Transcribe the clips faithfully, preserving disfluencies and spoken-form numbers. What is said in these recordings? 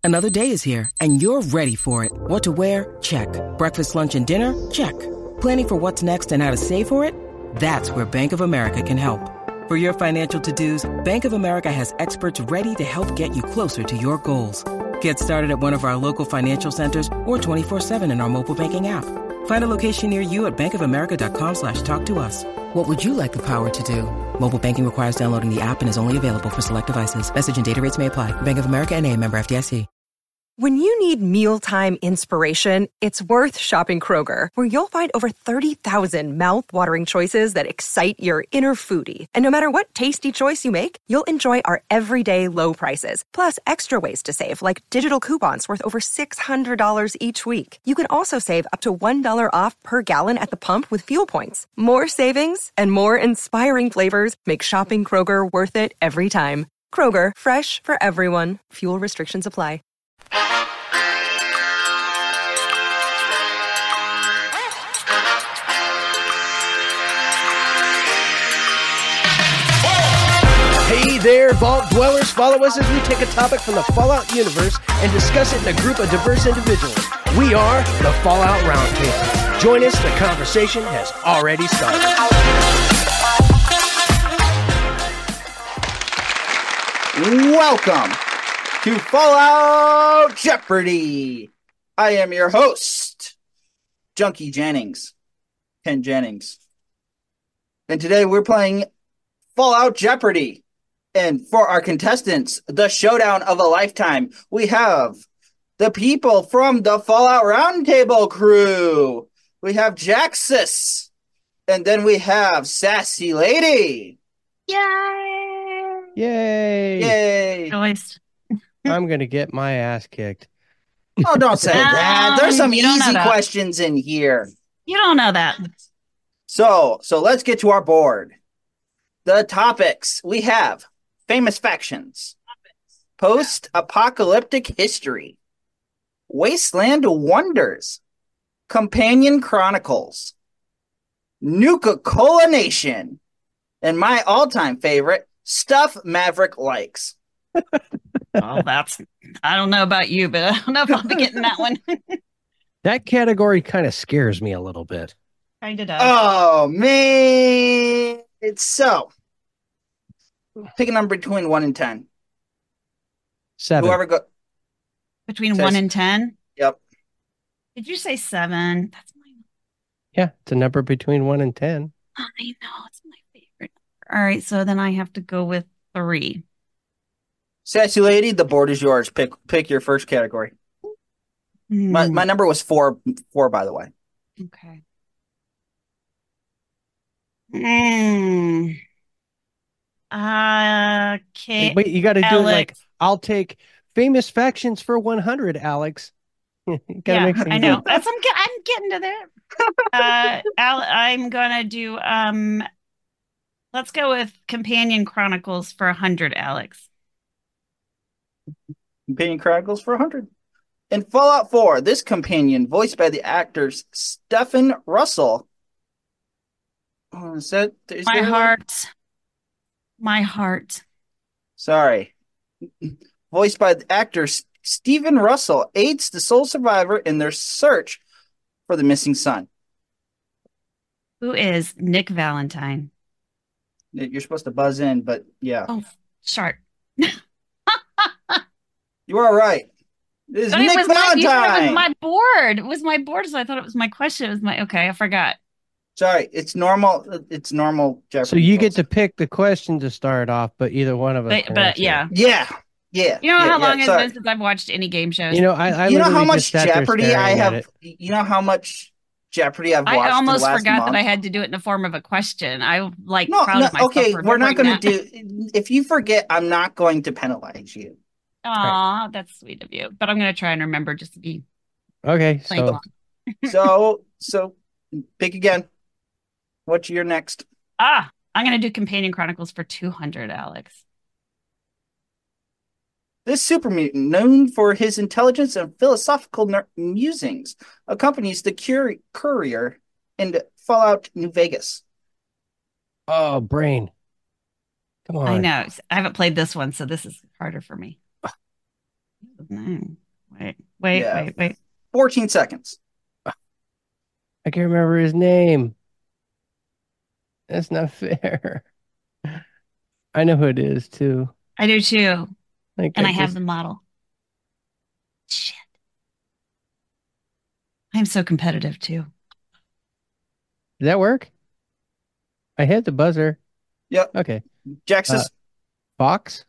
Another day is here, and you're ready for it. What to wear? Check. Breakfast, lunch, and dinner? Check. Planning for what's next and how to save for it? That's where Bank of America can help. For your financial to-dos, Bank of America has experts ready to help get you closer to your goals. Get started at one of our local financial centers or twenty-four seven in our mobile banking app. Find a location near you at bankofamerica.com slash talk to us. What would you like the power to do? Mobile banking requires downloading the app and is only available for select devices. Message and data rates may apply. Bank of America N A, member F D I C. When you need mealtime inspiration, it's worth shopping Kroger, where you'll find over thirty thousand mouth-watering choices that excite your inner foodie. And no matter what tasty choice you make, you'll enjoy our everyday low prices, plus extra ways to save, like digital coupons worth over six hundred dollars each week. You can also save up to one dollar off per gallon at the pump with fuel points. More savings and more inspiring flavors make shopping Kroger worth it every time. Kroger, fresh for everyone. Fuel restrictions apply. Hey there, Vault Dwellers. Follow us as we take a topic from the Fallout universe and discuss it in a group of diverse individuals. We are the Fallout Roundtable. Join us, the conversation has already started. Welcome to Fallout Jeopardy! I am your host, Junkie Jennings, Ken Jennings. And today we're playing Fallout Jeopardy! And for our contestants, the showdown of a lifetime, we have the people from the Fallout Roundtable crew. We have Jaxus. And then we have Sassy Lady. Yay! Yay! Yay! Choice. I'm going to get my ass kicked. Oh, don't say that. There's some You don't know easy that. questions in here. You don't know that. So, so let's get to our board. The topics we have: famous factions, post-apocalyptic history, wasteland wonders, companion chronicles, Nuka-Cola Nation, and my all-time favorite, stuff Maverick likes. Oh, that's, I don't know about you, but I don't know if I'll be getting that one. That category kind of scares me a little bit. Kind of does. Oh, man. It's so. Pick a number between one and ten. Seven. Whoever go. Between says- one and ten? Yep. Did you say seven? That's my, Yeah, it's a number between one and ten. I know, it's my favorite. All right, so then I have to go with three. Sassy Lady, the board is yours. Pick pick your first category. My Hmm, my number was four, four by the way. Okay. Hmm. Uh, okay. Wait, you got to do it like, Alex. I'll take famous factions for one hundred, Alex. You gotta Yeah, make I things know. up. That's I'm, get, I'm getting to there. Uh, Al, I'm gonna do um. Let's go with Companion Chronicles for a hundred, Alex. Companion Chronicles for one hundred. In Fallout four, this companion, voiced by the actors Stephen Russell. Oh, is that, is My there- heart, my heart. Sorry. Voiced by the actor S- Stephen Russell, aids the sole survivor in their search for the missing son. Who is Nick Valentine? You're supposed to buzz in, but yeah. Oh, sharp. You are right. It is But Nick it was my, you said it Valentine. was my board. It was my board, so I thought it was my question. It was my okay. I forgot. Sorry, it's normal. It's normal Jeopardy. So you get rules. to pick the question to start off, but either one of us But, can but answer. yeah, Yeah, yeah. you know yeah, how yeah, long it's sorry. been since I've watched any game shows. You know, I, I you know how literally much just sat there Jeopardy I staring at have. it. You know how much Jeopardy I've watched. I in almost the last forgot month? that I had to do it in the form of a question. I like No, proud no. of myself. Okay, for we're not remembering going to that. do. If you forget, I'm not going to penalize you. Aw, that's sweet of you. But I'm going to try and remember just to be Okay, playing so along. So, so pick again. What's your next? Ah, I'm going to do Companion Chronicles for two hundred, Alex. This super mutant, known for his intelligence and philosophical ner- musings, accompanies the cur- courier in Fallout New Vegas. oh, brain. Come on. I know. I haven't played this one, so this is harder for me. No. Wait, wait, Yeah. wait, wait. fourteen seconds. I can't remember his name. That's not fair. I know who it is too. I do too. Like And I I have just the model. Shit. I'm so competitive too. Did that work? I hit the buzzer. Yep. Okay. Jaxus. Uh, Fox?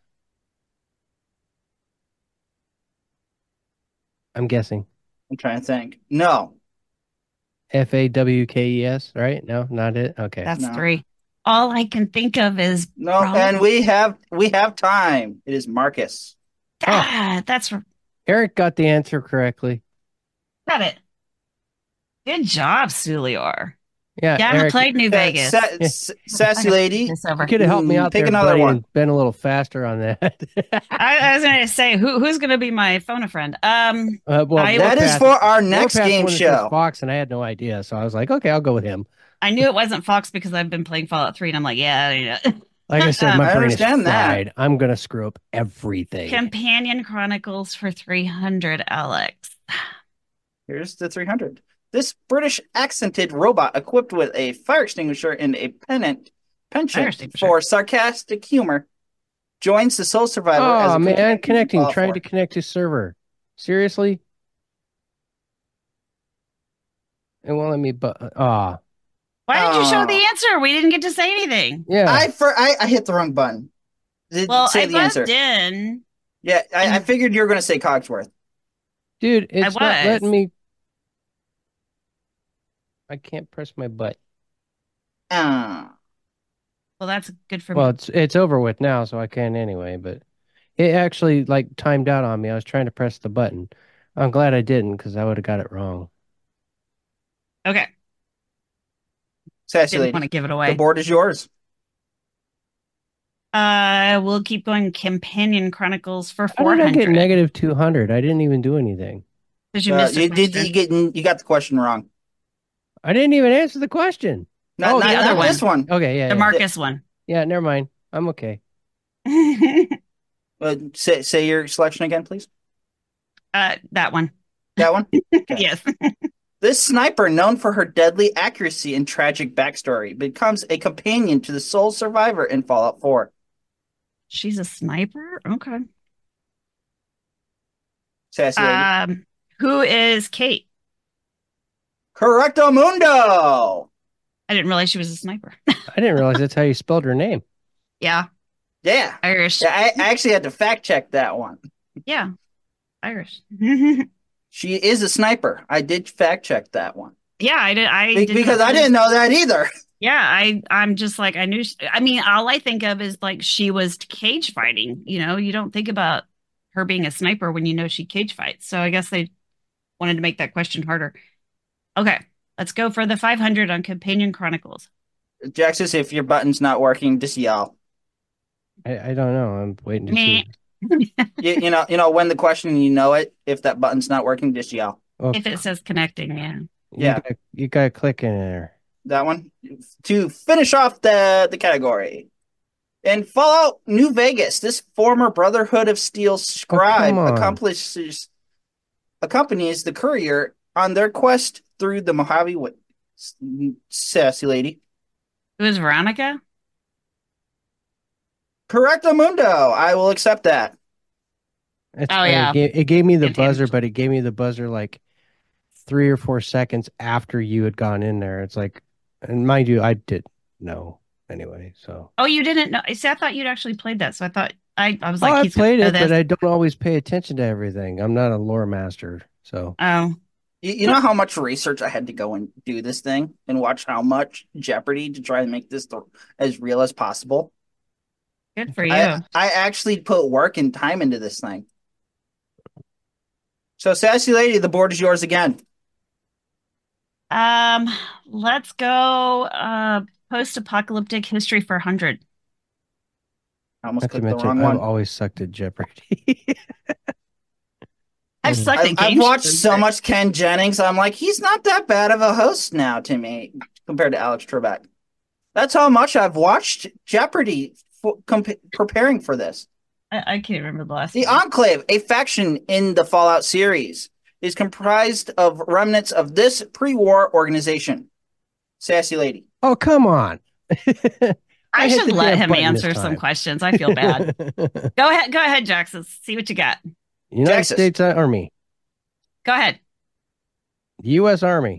I'm guessing. I'm trying to think. No. F A W K E S, right? No, not it. Okay. That's No. three. All I can think of is No, probably- and we have we have time. It is Marcus. Ah, that's Eric got the answer correctly. got it. Good job, Sulior. Yeah, Yeah, I haven't Eric, played New Sa- Vegas. sa- I s- sassy gotta lady. this over. you could have helped me Mm, out pick there, another buddy, one. and been a little faster on that. I, I was going to say, who who's going to be my phone a friend? Um, uh, well, I- That is Warpath- for our next Warpath game wanted to show. say Fox, and I had no idea, so I was like, okay, I'll go with him. I knew it wasn't Fox because I've been playing Fallout three, and I'm like, yeah, yeah. Like I said, Um, my I brain is understand that. fried. I'm gonna screw up everything. Companion Chronicles for three hundred, Alex. Here's the three hundred. This British accented robot equipped with a fire extinguisher and a pennant Fire penchant extinguisher. for sarcastic humor joins the sole survivor as Oh a man, companion connecting, Fallout trying four. to connect to server. Seriously? It won't let me. But ah, Why did you show Oh. the answer? We didn't get to say anything. yeah. I for I, I hit the wrong button. Did Well, say I the answer. buzzed in. Yeah, I, I and- figured you were going to say Cogsworth. Dude, it's not was. letting me. I can't press my butt. Ah, Well, that's good for Well, me. it's it's over with now, so I can anyway. But it actually like timed out on me. I was trying to press the button. I'm glad I didn't because I would have got it wrong. Okay, sassy didn't lady. want to give it The away. board is yours. Uh, we'll keep going. Companion Chronicles for How four did I get hundred. negative two hundred? I didn't even do anything. Because you Uh, missed a you did question. you get you got the question wrong. I didn't even answer the question. Not, Oh, not, the other not one. this one. Okay, yeah, the yeah. Marcus one. Yeah, never mind. I'm okay. Uh, say say your selection again, please. uh, that one. That one. Yes. This sniper, known for her deadly accuracy and tragic backstory, becomes a companion to the sole survivor in Fallout four. She's a sniper. Okay. Sassy lady. Um, who is Kate? Correcto mundo. I didn't realize she was a sniper. I didn't realize that's how you spelled her name. Yeah, Yeah. Irish. Yeah, I, I actually had to fact check that one. Yeah, Irish. She is a sniper. I did fact check that one. Yeah, I did. I Be- did because not I didn't know that either. Yeah, I I'm just like I knew. She, I mean, all I think of is like she was cage fighting. You know, you don't think about her being a sniper when you know she cage fights. So I guess they wanted to make that question harder. Okay, let's go for the five hundred on Companion Chronicles. Jaxus, if your button's not working, just yell. I, I don't know. I'm waiting to Meh. see. You, you know, you know when the question you know it. If that button's not working, just yell. Oh, If it says connecting, yeah. you yeah. gotta, you gotta click in there. That one to finish off the the category. In Fallout New Vegas, this former Brotherhood of Steel scribe come on. accomplishes accompanies the courier on their quest through the Mojave Woods. Sassy lady. Who is Veronica? Correcto mundo. I will accept that. It's Oh, funny, yeah. It gave, it gave me the Good damage. buzzer, but it gave me the buzzer like three or four seconds after you had gone in there. It's like, and mind you, I did know anyway. So Oh, you didn't know. See, I thought you'd actually played that, so I thought I I was oh, like, I he's gonna played know it, but this. I don't always pay attention to everything. I'm not a lore master, so Oh, You, you know how much research I had to go and do this thing and watch how much Jeopardy to try and make this th- as real as possible. good for you. I, I actually put work and time into this thing. So, Sassy Lady, the board is yours again. Um, let's go uh post-apocalyptic history for one hundred. I almost not to clicked the mention wrong I've one. always sucked at Jeopardy. I've Mhm. sucked I've, at I've games. watched so much Ken Jennings. I'm like, he's not that bad of a host now to me compared to Alex Trebek. That's how much I've watched Jeopardy for, comp- preparing for this. I, I can't remember the last The one. Enclave, a faction in the Fallout series, is comprised of remnants of this pre-war organization. Sassy lady. Oh, come on. I, hit should the let damn him button this answer some time. questions. I feel bad. Go ahead. Go ahead, Jackson. See what you got. United Jaxus. States Army. Go ahead. U S Army.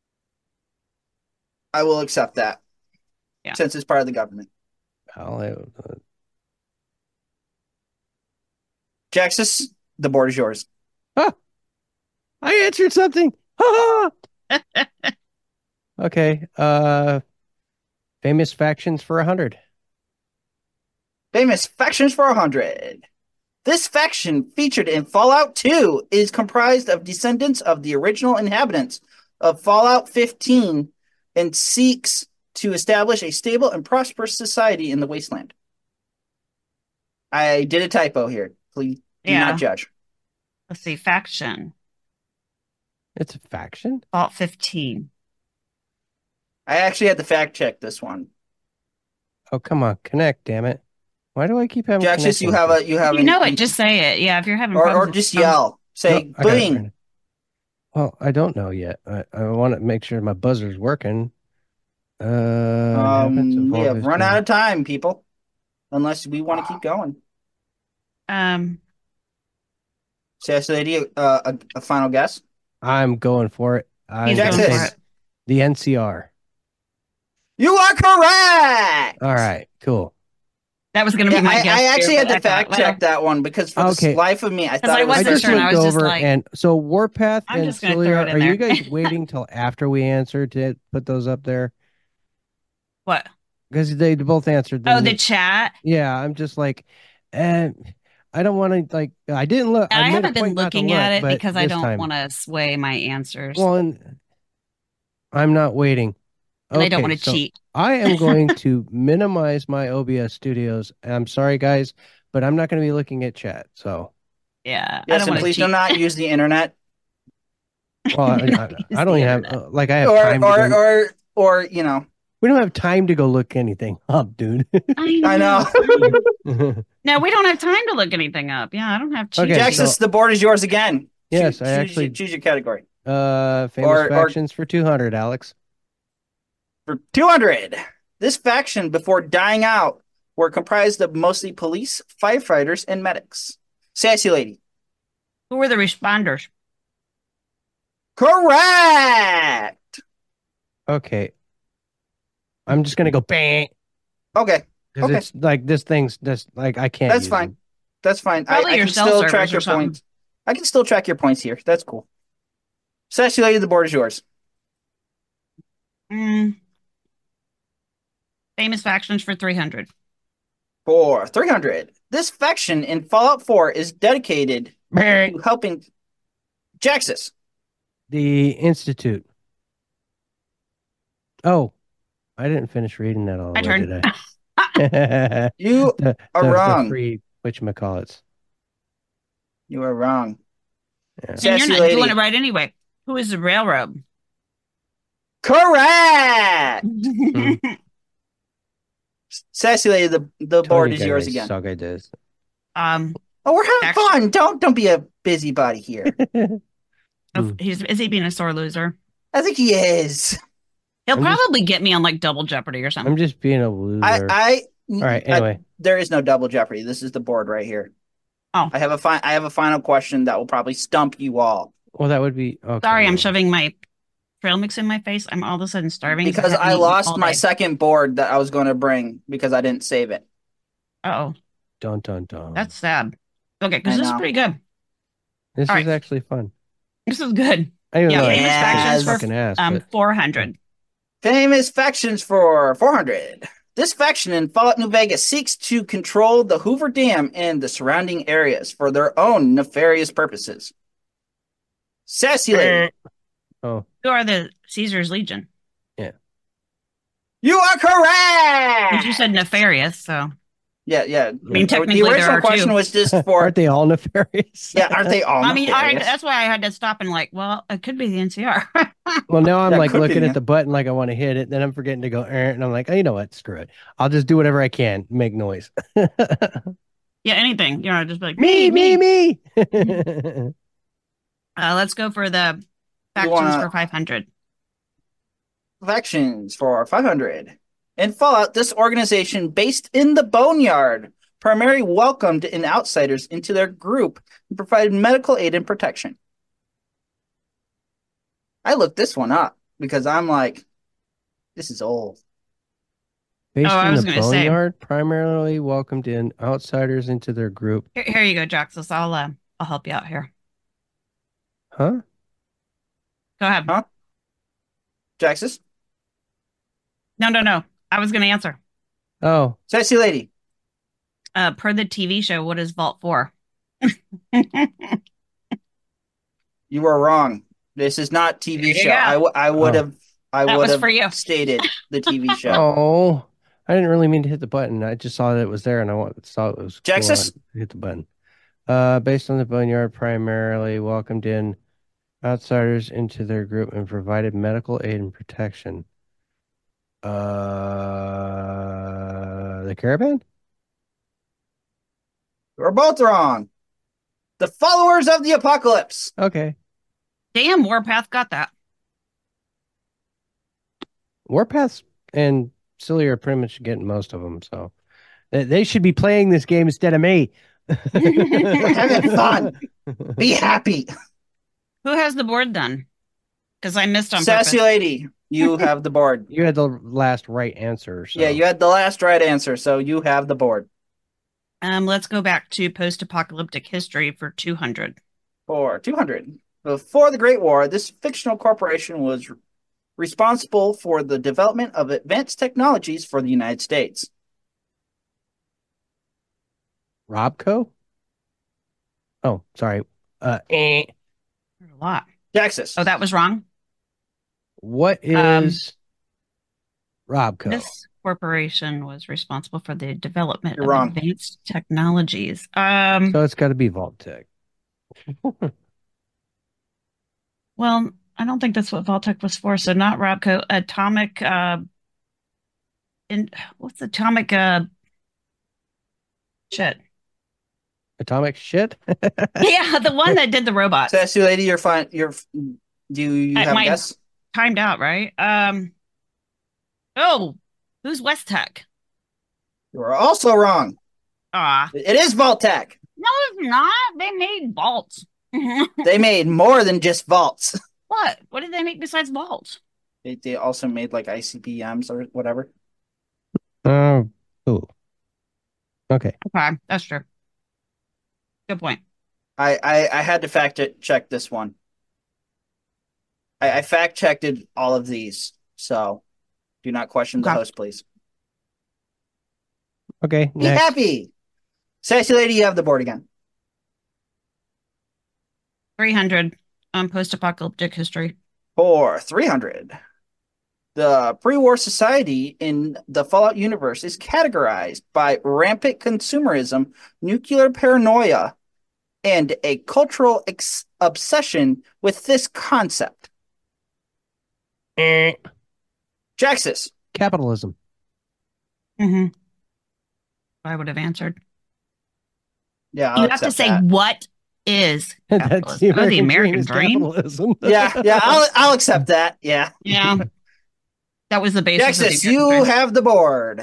I will accept that. Yeah. Since it's part of the government. Well, it- uh, Jaxus, the board is yours. I answered something. Okay. Uh, famous factions for a hundred. Famous factions for one hundred. This faction, featured in Fallout two, is comprised of descendants of the original inhabitants of Fallout fifteen and seeks to establish a stable and prosperous society in the wasteland. I did a typo here. Please do Yeah. not judge. Let's see. Faction. It's a faction. Vault fifteen. I actually had to fact check this one. Oh, come on, connect, damn it! Why do I keep having? Jaxus, you connect have a you have You an- know it. Just say it. Yeah. If you're having or, problems or with just phones- yell. Say No, I got it right boing. now. Well, I don't know yet. I, I want to make sure my buzzer's working. Uh, inhabitants of Um, we Vault have run fifteen. out of time, people. Unless we want to keep going. Um. Sassy lady, uh, a, a final guess. I'm going for it. I'm He's gonna going say for it. the N C R. You are correct. All right, cool. That was going to Yeah, be my I, guess. I actually too, had but to I fact thought, check that one because for Okay. the life of me, I 'Cause thought I it was I wasn't just sure, and looked I was just over, like- and so Warpath I'm and just gonna Cilia, throw it in are you there. guys waiting till after we answered to put those up there? What? Because they both answered. Oh, then the you- chat. yeah, I'm just like, eh, I don't want to like. I didn't look. I made a haven't been point not to looking at look, it but because I this don't time- want to sway my answers. Well, and I'm not waiting. and I don't Okay, want to so cheat. I am going to minimize my O B S Studios. I'm sorry, guys, but I'm not going to be looking at chat. So, Yeah. I Yes, don't and want to please cheat. do not use the internet well, I, I, Use I the don't even have internet. uh, like I have or time. or, to go, or or you know. we don't have time to go look anything up, dude. I I know. No, we don't have time to look anything up. Yeah, I don't have cheat. Okay, sheets. Jaxus, so- the board is yours again. Yes, choose, I choose- actually- choose your category uh, famous Or- or- factions for two hundred, Alex. for two hundred. This faction, before dying out, were comprised of mostly police, firefighters, and medics. Sassy lady, Who were the responders? correct. Okay, I'm just gonna go bang Okay, because Okay. it's like this thing's just like I can't. that's use fine. it. That's fine. I, Probably I your can cell still servers track or your something. points. I can still track your points here. That's cool. Sassy lady, the board is yours. Mm. Famous factions for three hundred. For three hundred. This faction in Fallout four is dedicated Bang. to helping Jaxus. The Institute. Oh, I didn't finish reading that all the My way, turn. did I? You the, are the, wrong. The free whatchamacallits. You are wrong. Yeah. And you're Sassy not lady. doing it right anyway. Who is the railroad? Correct. Sassy lady, the, the board Tony is yours guys again. suck at this. um, Oh, we're having Actually- fun. Don't don't be a busybody here. oh, he's is he being a sore loser? I think he is. He'll I'm just- probably get me on like double Jeopardy or something. I'm just being a loser. I I All right. I- Anyway, there is no double jeopardy. This is the board right here. Oh. I have a fi- I have a final question that will probably stump you all well, that would be okay. Sorry, I'm well, shoving my trail mix in my face. I'm all of a sudden starving because I lost my second board that I was going to bring because I didn't save it. Oh, Dun dun dun. that's sad. Okay, I because this is know. pretty good. this all is right. actually fun. This is good. I don't Yeah, know. famous Yes. factions for fucking ass, um but four hundred. Famous factions for four hundred. This faction in Fallout New Vegas seeks to control the Hoover Dam and the surrounding areas for their own nefarious purposes. Sassy lady, oh, Who are the Caesar's Legion? you are correct. Because you said nefarious, so Yeah, yeah. I mean, technically the there original are question two. was just for aren't they all nefarious? yeah. Aren't they all? I mean, I, nefarious? that's why I had to stop and like, well, it could be the N C R. Well, now I'm That like could be, looking yeah. at the button like I want to hit it. Then I'm forgetting to go, "Er," and I'm like, oh, you know what? Screw it. I'll just do whatever I can, make noise. Yeah, anything. You know, just be like Me, me, me. Uh, let's go for the You factions want for five hundred. factions for five hundred. In Fallout, this organization, based in the Boneyard, primarily welcomed in outsiders into their group and provided medical aid and protection. I looked this one up because I'm like, this is old. Based Oh, I in was the gonna say- Boneyard, primarily welcomed in outsiders into their group. Here, here you go, Jaxus. I'll uh, I'll help you out here. Huh? Go ahead. Huh? Jaxus? No, no, no. I was gonna answer. Oh, Sassy lady. Uh, per the T V show, what is Vault for? You were wrong. This is not T V There you show. go. I, w- I would Oh. have I That would was have for you. stated the T V show. oh, I didn't really mean to hit the button. I just saw that it was there, and I want, saw it was cool. Jaxus? I hit the button. Uh, based on the Boneyard, primarily welcomed in outsiders into their group and provided medical aid and protection. Uh, the Caravan? We're both wrong. The followers of the apocalypse. Okay. Damn, Warpath got that. Warpaths and Silly are pretty much getting most of them, so they, they should be playing this game instead of me. We're having fun. Be happy. Who has the board done? Because I missed on Sassy purpose. lady, you have the board. You had the last right answer. So. Yeah, you had the last right answer, so you have the board. Um, let's go back to post-apocalyptic history for two hundred. For two hundred. Before the Great War, this fictional corporation was responsible for the development of advanced technologies for the United States. Robco? Oh, sorry. Uh, eh. A lot. Jaxus. Oh, that was wrong. What Um, is Robco? This corporation was responsible for the development You're of wrong. advanced technologies. Um, So it's got to be Vault Tech. well, I don't think that's what Vault-Tec was for. So not Robco. Atomic. Uh, in what's atomic? Uh, shit. Atomic shit? Yeah, the one that did the robots. Sassy lady, you're fine. You're. Do you Uh, have my- a guess? Timed out, right? Um. Oh, who's West Tech? You are also wrong. Ah, It is Vault-Tec. no, it's not. They made vaults. They made more than just vaults. What? What did they make besides vaults? They, they also made like I C B Ms or whatever. Oh, ooh. Okay. Okay, that's true. Good point. I, I, I had to fact check this one. I, I fact checked all of these, so do not question the Okay. host, please. Okay. Be Next. happy. Sassy lady, you have the board again. three hundred on post-apocalyptic history. For three hundred. The pre-war society in the Fallout universe is categorized by rampant consumerism, nuclear paranoia, and a cultural ex- obsession with this concept. Eh. Jaxus. Capitalism. Mm-hmm. I would have answered. Yeah, I'll You have to accept say that. what is That's capitalism? Oh, the American dream. capitalism. Yeah, yeah, I'll I'll accept that. Yeah. Yeah, that was the basis of the Jaxus, American you dream. have the board.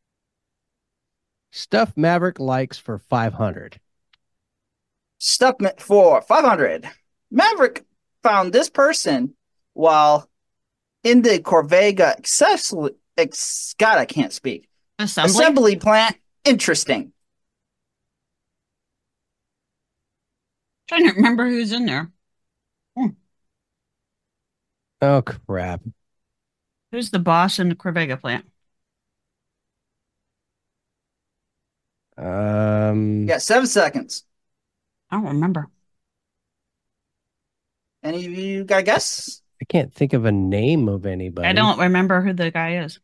Stuff Maverick likes for five hundred. Stuff for five hundred. Maverick found this person while in the Corvega accessory. Ex- God, I can't speak. Assembly. Assembly plant. Interesting. Trying to remember who's in there. Oh, crap. Who's the boss in the Corvega plant? Um, You got seven seconds. I don't remember. Any of you got a guess? I can't think of a name of anybody. I don't remember who the guy is.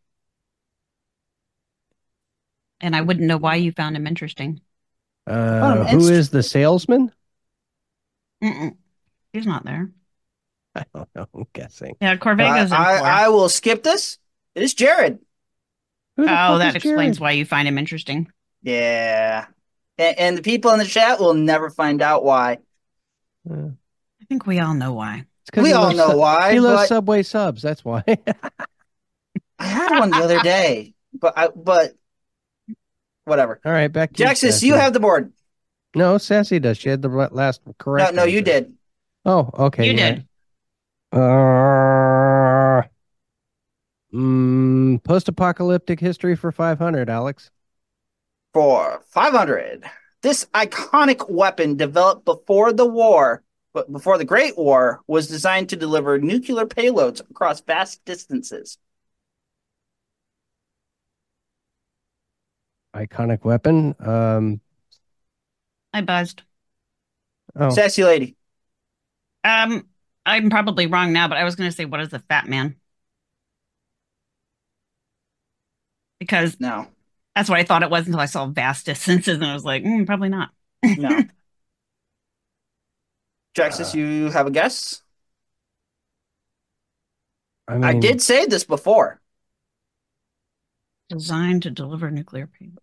And I wouldn't know why you found him interesting. Uh, Oh, who it's- is the salesman? Mm-mm. He's not there. I don't know. I'm guessing. Yeah, Corvega's in I, four. I, I will skip this. It is Jared. Who the Oh, fuck that is Jared? explains why you find him interesting. Yeah. And, and the people in the chat will never find out why. I think we all know why. It's 'cause We he all loves know Su- why, He loves but- Subway subs. That's why. I had one the other day, but I, but whatever. All right, back to Jaxus, you, Sassy. you have the board. No, Sassy does. She had the la- last No, correct. no, you answer. did. Oh, okay. You yeah. did. Uh, mm, post-apocalyptic history for five hundred, Alex. For five hundred, this iconic weapon developed before the war, but before the Great War, was designed to deliver nuclear payloads across vast distances. Iconic weapon. Um, I buzzed. oh, Sassy lady. Um, I'm probably wrong now, but I was going to say, what is a fat man? Because No, that's what I thought it was until I saw vast distances, and I was like, mm, probably not. no. Jaxus, Uh, you have a guess? I mean, I did say this before. Designed to deliver nuclear payload.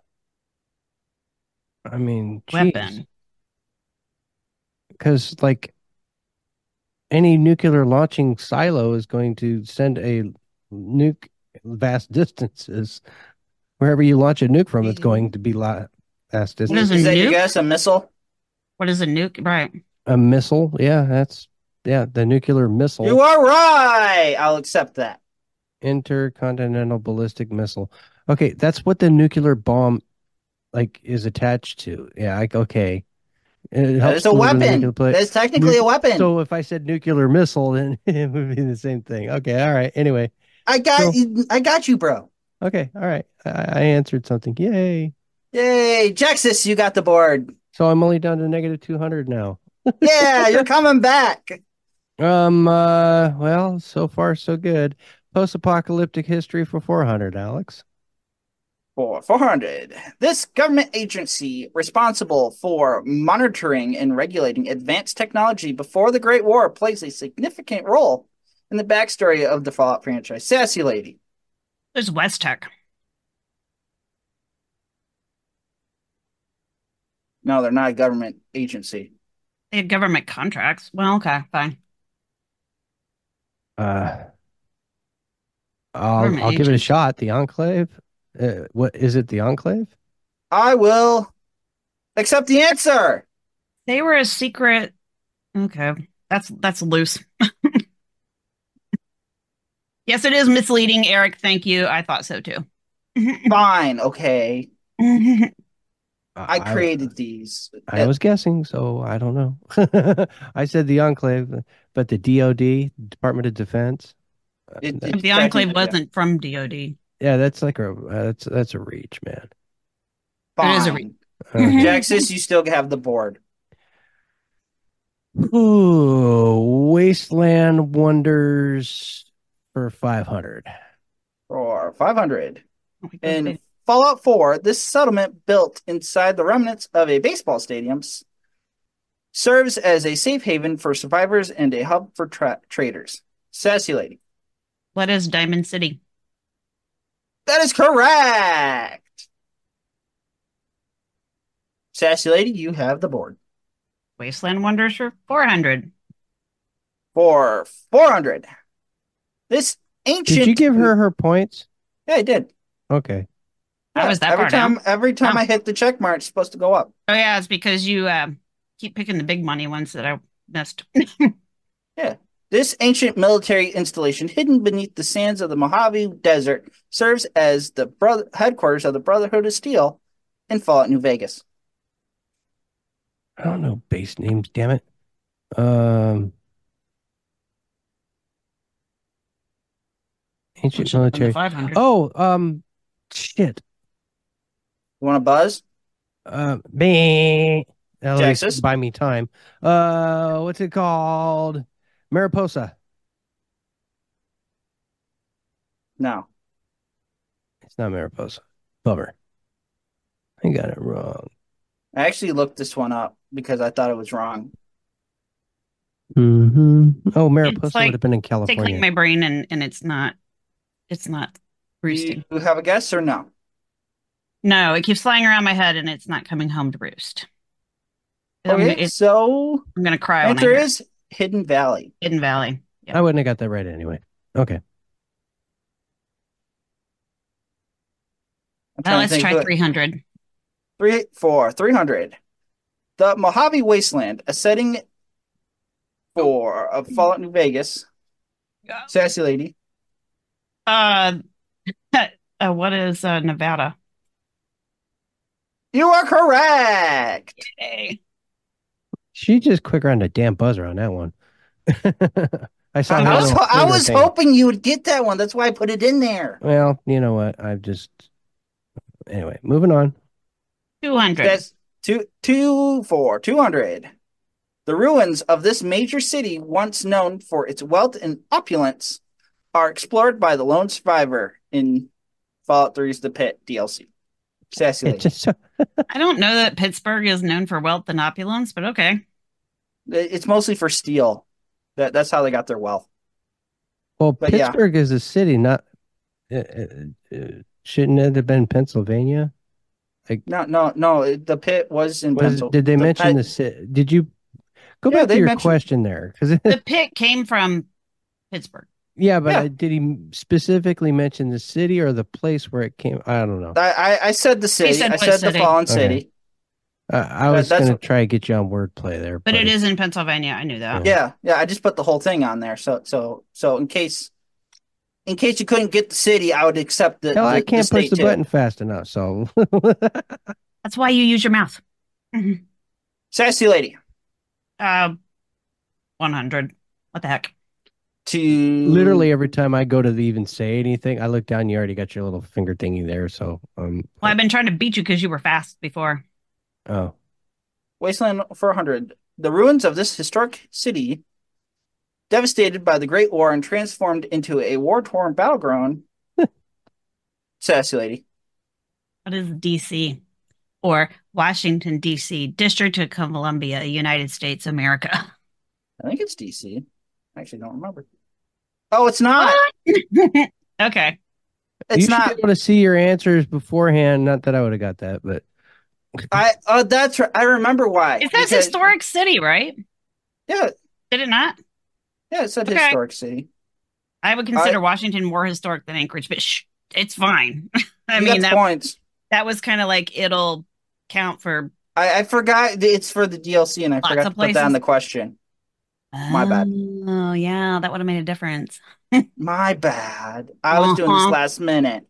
I mean, Weapon. because like any nuclear launching silo is going to send a nuke vast distances. Wherever you launch a nuke from, it's going to be la- vast What distance. is a Is that your nuke? guess? A missile? What is a nuke? Right. A missile, yeah, that's yeah, the nuclear missile, You are right. I'll accept that. intercontinental ballistic missile. Okay, that's what the nuclear bomb like is attached to. Yeah, like okay. It That helps is a deliver the weapon. nuclear pla- That's technically a weapon. So if I said nuclear missile, then it would be the same thing. Okay, all right. Anyway, I got so- you. I got you, bro. okay, all right. I, I answered something. Yay! Yay, Jaxus, you got the board. So I'm only down to negative two hundred now. Yeah, you're coming back. Um. Uh. Well, so far so good. Post-apocalyptic history for four hundred, Alex. For four hundred, this government agency responsible for monitoring and regulating advanced technology before the Great War plays a significant role in the backstory of the Fallout franchise. Sassy lady. There's West Tech. No, they're not a government agency. They had government contracts. Well, okay, fine. Uh. I'll Government I'll give it a agency. shot. The Enclave. Uh, what is it? The Enclave? I will accept the answer. They were a secret. Okay, that's that's loose. Yes, it is misleading, Eric. Thank you. I thought so too. Fine, okay. I I created these. I was guessing, so I don't know. I said the Enclave, but the D O D, Department of Defense. uh, It- that- it- The Enclave Technically, yeah. wasn't from D O D. yeah, that's like a uh, that's that's a reach, man. Fine. It is a re- Okay. Jaxus, you still have the board. Ooh, Wasteland Wonders for five hundred. For five hundred. Oh my God, In they- Fallout four, this settlement built inside the remnants of a baseball stadium s- serves as a safe haven for survivors and a hub for tra- traders. Sassy lady. What is Diamond City? That is correct. Sassy lady, you have the board. Wasteland Wonders for four hundred. For four hundred. This ancient. Did you give her her points? Yeah, I did. Okay. How is that every far time, down? every time Oh. I hit the check mark, it's supposed to go up. Oh yeah, it's because you uh, keep picking the big money ones that I missed. This ancient military installation, hidden beneath the sands of the Mojave Desert, serves as the brother- headquarters of the Brotherhood of Steel in Fallout New Vegas. I don't know base names, damn it. Um, ancient military. five hundred. Oh, um, shit. You want to buzz? Uh, meh. At least Jaxus? buy me time. Uh, what's it called? Mariposa. No. It's not Mariposa. Bummer. I got it wrong. I actually looked this one up because I thought it was wrong. hmm Oh, Mariposa like would have been in Tickling California. my brain, and and it's not. It's not roosting. You have a guess or no? No, it keeps flying around my head and it's not coming home to roost. I'm, Okay, it, so I'm gonna cry when I answer hear it. is Hidden Valley. Hidden Valley. Yep. I wouldn't have got that right anyway. Okay. I'm Well, trying to let's think. try who- three hundred. Three, four, three hundred. The Mojave Wasteland, a setting for of Fallout New Vegas. Sassy lady. Uh, uh, what is uh, Nevada? You are correct. Yay. She just quick around the damn buzzer on that one. I saw I her was, little I finger was thing. hoping you would get that one. That's why I put it in there. Well, you know what? I've just anyway, moving on. two hundred. That's two, two, four, two hundred. The ruins of this major city, once known for its wealth and opulence, are explored by the lone survivor in Fallout three's The Pit D L C. Sassy It lady. just so, I don't know that Pittsburgh is known for wealth and opulence, but okay. It's mostly for steel. That that's how they got their wealth. well, But yeah. Pittsburgh is a city, not uh, uh, uh, shouldn't it have been Pennsylvania? No, no, no. The Pit was in Was, Pencil. did they the mention Pit- the city? Did you go Yeah, back they to your mentioned- question there? Because The pit came from Pittsburgh. yeah, but Yeah. uh, did he specifically mention the city or the place where it came? I don't know. I, I, I said the city. said I what said city. the Fallen Okay. City. Uh, I was that's going to what- try to get you on wordplay there, But it buddy. is in Pennsylvania. I knew that. Yeah, yeah. I just put the whole thing on there. So so so in case in case you couldn't get the city, I would accept the. Hell, the I can't the push state the too. button fast enough. So That's why you use your mouth. Sassy lady. Uh, one hundred. What the heck? To literally every time I go to even say anything, I look down. You already got your little finger thingy there. So um, Well, I've been trying to beat you because you were fast before. oh, Wasteland four hundred. The ruins of this historic city, devastated by the Great War and transformed into a war-torn battleground. Sassy lady. What is D C? Or Washington, D C, District of Columbia, United States, America. I think it's D C. I actually don't remember. Oh, it's not. Okay. It's you should not. be able to see your answers beforehand. Not that I would have got that, but I. Oh, that's right. I remember why. It says Because- historic city, right? Yeah, Did it not? yeah. It said Okay. historic city. I would consider I- Washington more historic than Anchorage, but shh, it's fine. I You mean, got that, the points. that was kind of like it'll count for I, I forgot that it's for the D L C, and I Lots forgot of to put that in places. the question. My bad. Oh, yeah, that would have made a difference. My bad. I was doing this Uh-huh. last minute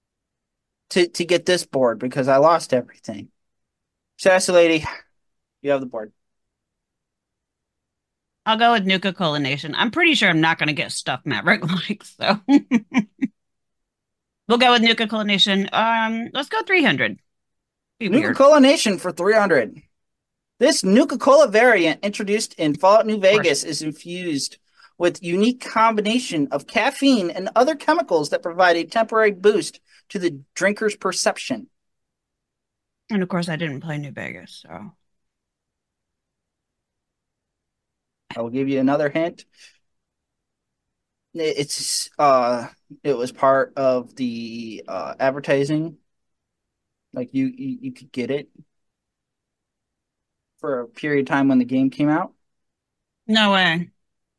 to to get this board because I lost everything. Sassy lady, you have the board. I'll go with Nuka Cola Nation. I'm pretty sure I'm not going to get stuff Maverick likes, so we'll go with Nuka Cola Nation. Um, let's go three hundred. Be Nuka weird. Cola Nation for three hundred. This Nuka Cola variant introduced in Fallout New Vegas is infused with unique combination of caffeine and other chemicals that provide a temporary boost to the drinker's perception. And of course, I didn't play New Vegas, so I will give you another hint. It's uh it was part of the uh advertising. Like you you, you could get it for a period of time when the game came out. no way.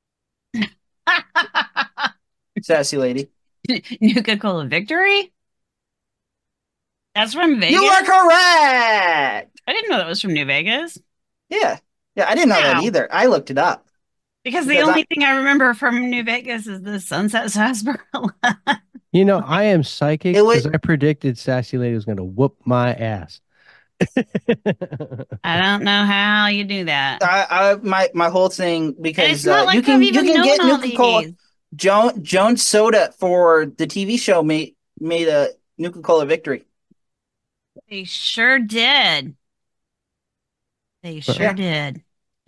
Sassy lady. Nuka Cola Victory? That's from Vegas? You are correct. I didn't know that was from New Vegas. Yeah. Yeah, I didn't know that Wow. either. I looked it up. Because the Because only I- thing I remember from New Vegas is the Sunset Sarsaparilla. you know I am psychic It was- because I predicted Sassy Lady was going to whoop my ass. I don't know how you do that. I, I my my whole thing And because it's not uh, like you can I've you even can known get all Nuka Cola. these. Joan Jones Soda for the T V show made made a Nuka Cola Victory. They sure did. They sure Yeah. did.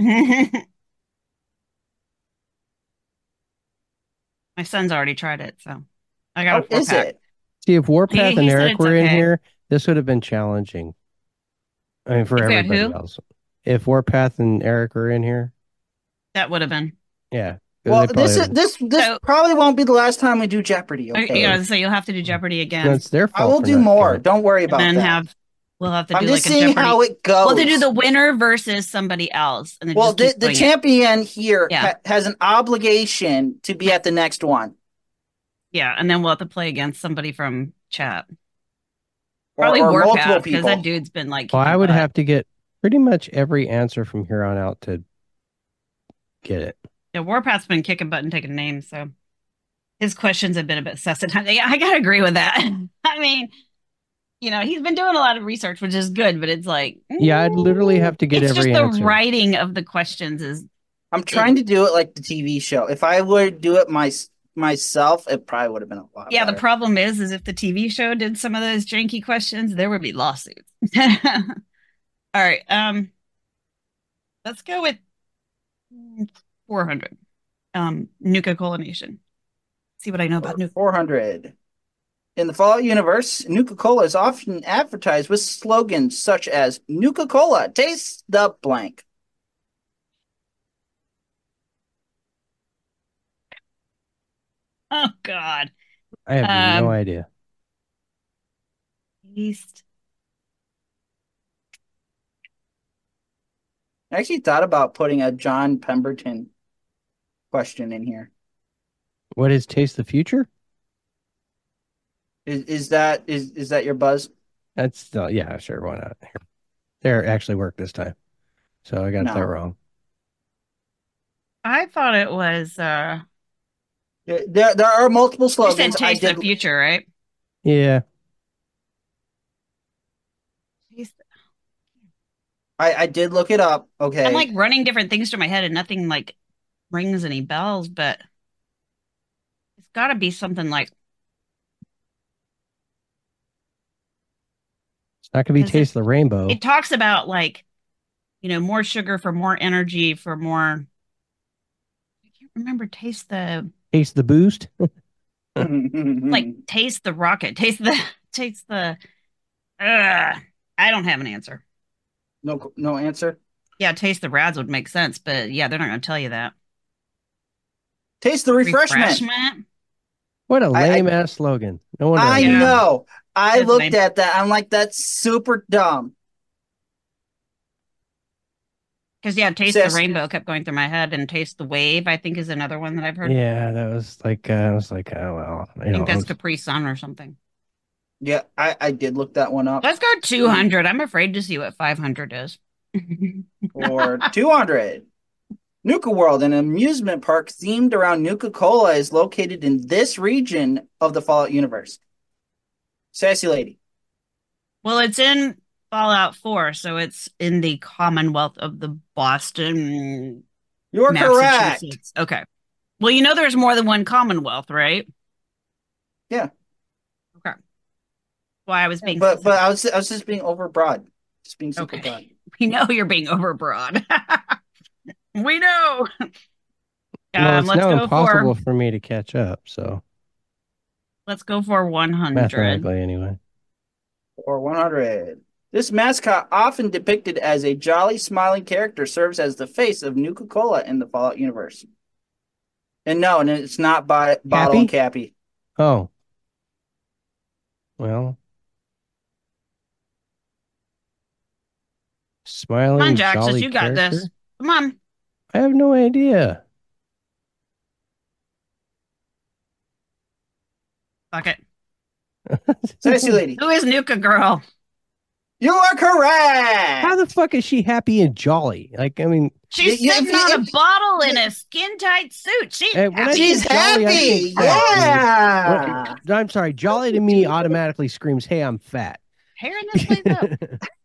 My son's already tried it, so I got Oh, a four is pack. it? See, if Warpath He- and he said Eric it's were in okay. here, this would have been challenging. I mean, for If we had everybody who? else. If Warpath and Eric were in here, That would have been. yeah, Well, They this is probably- this this So- probably won't be the last time we do Jeopardy. Okay, Yeah, so you'll have to do Jeopardy again. No, it's their I fault. will for do not more. doing it. Don't worry And about then that. have we'll have to I'm do just like a seeing Jeopardy. how it goes. We'll have to do the winner versus somebody else, and then well, just the, keep the doing it. champion here Yeah. ha- has an obligation to be at the next one. Yeah, and then we'll have to play against somebody from chat. Or, Probably or multiple Warpath, because people. that dude's been like. Well, kicking I would butt. have to get pretty much every answer from here on out to get it. Yeah, Warpath's been kicking butt and taking names, so his questions have been a bit sus. Yeah, I gotta agree with that. I mean, you know, he's been doing a lot of research, which is good, but it's like, Yeah, I'd literally have to get it's every just answer. the writing of the questions is. I'm trying to do it like the T V show. If I would do it my, myself, it probably would have been a lot Yeah, better. the problem is, is if the T V show did some of those janky questions, there would be lawsuits. All right, um, let's go with four hundred. Um, Nuka Cola Nation. See what I know about Nuka. four hundred. In the Fallout universe, Nuka-Cola is often advertised with slogans such as Nuka-Cola, taste the blank. Oh God, I have Um, no idea. East. I actually thought about putting a John Pemberton question in here. What is Taste the Future? Is is that is is that your buzz? That's still, yeah, sure. Why not? Here. There actually worked this time. So I got No. that wrong. I thought it was. uh Yeah, There there are multiple You slogans. said taste I the did, future, right? Yeah. Taste- I, I did look it up. Okay. I'm like running different things through my head, and nothing like rings any bells. But it's got to be something like. It's not going to be Because it- Taste the Rainbow. It talks about like, you know, more sugar for more energy for more. I can't remember. Taste the Taste the Boost. like taste the rocket. Taste the taste the. Ugh, I don't have an answer. no no answer. Yeah, taste the rads would make sense, but yeah, they're not going to tell you that. Taste the refreshment. Refreshment? What a I- I- lame ass slogan. No wonder. I Yeah. know. I That's looked lame. at that. I'm like, that's super dumb. Because yeah, taste Says- the rainbow kept going through my head, and taste the wave, I think, is another one that I've heard. Yeah, that was like, uh, I was like, oh, well. You I know, think that's I was- Capri Sun or something. Yeah, I, I did look that one up. Let's go two hundred. I'm afraid to see what five hundred is. Or two hundred. Nuka World, an amusement park themed around Nuka-Cola, is located in this region of the Fallout universe. Sassy lady. Well, it's in Fallout four, so it's in the Commonwealth of the Boston, You're correct. Massachusetts. Okay. Well, you know there's more than one Commonwealth, right? Yeah. Okay. Why I was being But but specific. I was I was just being overbroad. Just being super Okay. broad. We know you're being overbroad. We know. well, Um, it's let's now go impossible for for me to catch up. So let's go for one hundred. mathematically, anyway. Or one hundred. This mascot, often depicted as a jolly, smiling character, serves as the face of Nuka-Cola in the Fallout universe. And no, and it's not by Bottle and Cappy. Oh. Well. Smiling, Come on, Jaxus, jolly you got this. character? Come on. I have no idea. Fuck it. Sassy lady. Who is Nuka Girl? You are correct. How the fuck is she happy and jolly? Like, I mean, She's Yeah, yeah, sitting if you- on a if- bottle in a skin tight suit. She's Hey, when I happy. She's think jolly, I happy. think fat, Yeah. when- I'm sorry. Jolly to me automatically screams, "Hey, I'm fat." Hair in this place up.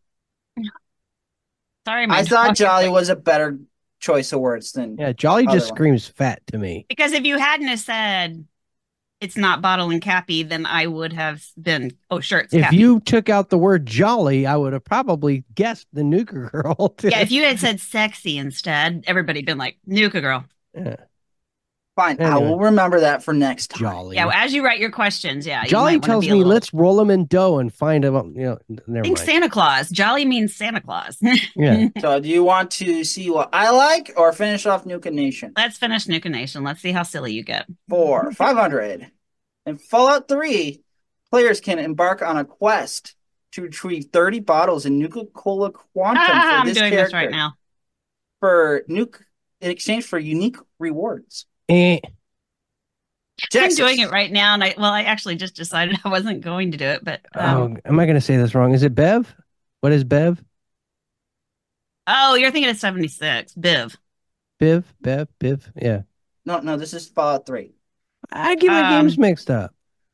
Sorry, my I thought dog- Jolly was a better choice of words than Yeah, Jolly Other just one. screams fat to me. Because if you hadn't have said it's not Bottle and Cappy, then I would have been, oh, sure, it's If Cappy. you took out the word jolly, I would have probably guessed the Nuka Girl. Yeah, if you had said sexy instead, everybody been like, Nuka Girl. Yeah. Fine, I Anyway. will remember that for next time. Jolly. Yeah, well, as you write your questions, yeah. you Jolly might wanna tells be a me, little- let's roll them in dough and find them. You know, never Think mind. Santa Claus. Jolly means Santa Claus. Yeah. So, do you want to see what I like or finish off Nuka Nation? Let's finish Nuka Nation. Let's see how silly you get. Four, five hundred. In Fallout three, players can embark on a quest to retrieve thirty bottles in Nuka Cola Quantum Ah, for I'm this doing character this right now. for nuke in exchange for unique rewards. Eh. I'm Jaxus. doing it right now, and I well, I actually just decided I wasn't going to do it, but um, Oh, am I going to say this wrong? Is it Bev? What is Bev? oh, you're thinking of seventy-six, Biv. Biv? Bev? Biv? Yeah. No, no, this is Fallout three. I get my Um, games mixed up.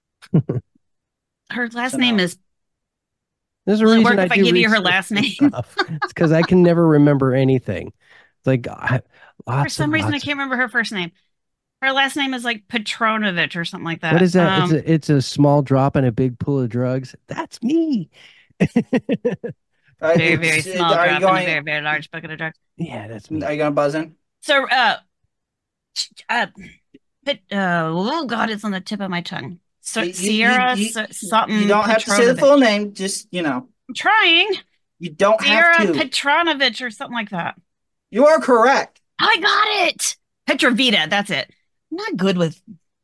Her last So name no. is. There's a Will it reason work I if I do give you her research last and name? stuff. It's because I can never remember anything. It's like I, lots For some and reason, I lots of- can't remember her first name. Her last name is like Petronovich or something like that. What is that? Um, it's a it's a small drop in a big pool of drugs. That's me. Uh, very, very it's- small Are drop you in going? a very, very large bucket of drugs. Yeah, that's me. Are you going to buzz in? So, uh, uh, but, uh, oh God, it's on the tip of my tongue. So, You- you- Sierra you- S- something. You don't have to say the Petronovich. full name. Just you know, I'm trying. you don't Sierra have to. Petronovich or something like that. You are correct. I got it. Petrovita. That's it. I'm not good with.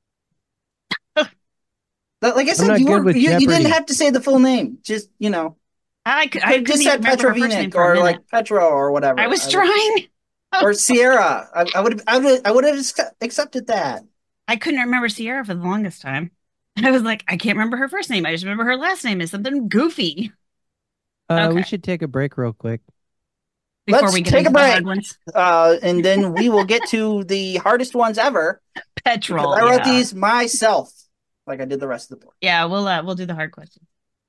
But like I I'm said, not you, good were, with you, you didn't Jeopardy. have to say the full name. Just you know, I, could- you I could have just couldn't said even remember her first name Petrovinic for a or minute. like Petro or whatever. I was would- trying. or Sierra. I, I would I would I would have accepted that. I couldn't remember Sierra for the longest time. I was like, I can't remember her first name. I just remember her last name is something goofy. Uh, We Okay. should take a break real quick. Before Let's we get take into a the break. hard ones. Uh, and then we will get to the hardest ones ever. Petrol. I wrote yeah. these myself, like I did the rest of the board. Yeah, we'll uh, we'll do the hard questions.